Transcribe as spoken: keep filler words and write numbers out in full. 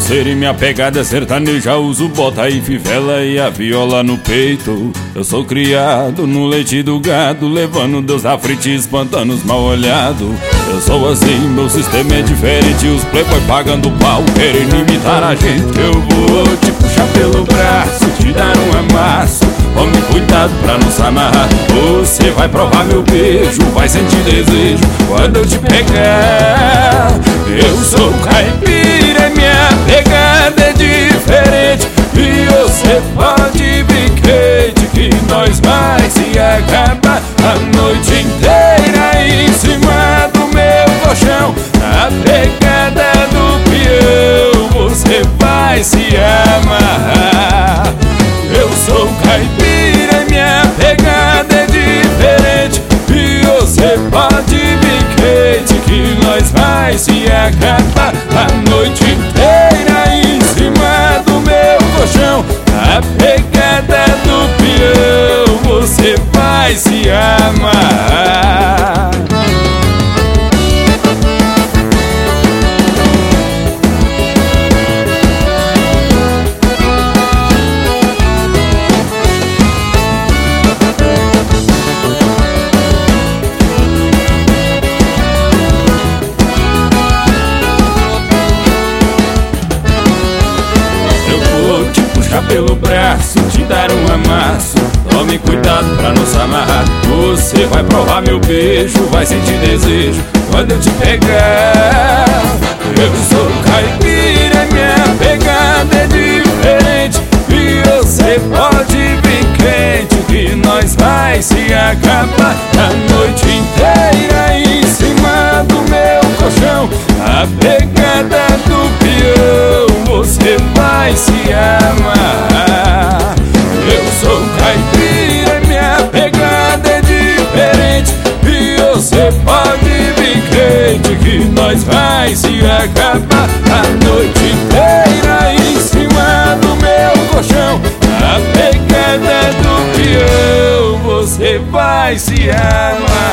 ser e minha pegada é sertaneja. Uso bota e fivela e a viola no peito. Eu sou criado no leite do gado, levando Deus na frente e espantando os mal olhados. Eu sou assim, meu sistema é diferente. Os playboy pagando pau, querendo imitar a gente. Eu vou te puxar pelo braço, te dar um amasso. Tome cuidado pra não se amarrar. Você vai provar meu beijo, vai sentir desejo quando eu te pegar. Eu sou caipira, minha pegada é diferente. E você pode vir quente, que nós vai se acabar a noite inteira em cima do meu colchão. A pegada do peão, você vai se amarrar. Eu sou caipira, minha pegada é diferente. E você pode vir quente, que nós vai se acabar a noite inteira em cima do meu colchão. A pegada do peão, você vai se amarrar. Pelo braço, te dar um amasso. Tome cuidado pra não se amarrar. Você vai provar meu beijo, vai sentir desejo quando eu te pegar. Eu sou caipira, minha pegada é diferente. E você pode vir quente, que nós vai se acabar a noite inteira em cima do meu colchão. A pegada do peão, você vai se amarrar. Eu sou caipira, minha pegada é diferente. E você pode vir quente, que nós vai se acabar a noite inteira em cima do meu colchão. A pegada do peão, você vai se amar.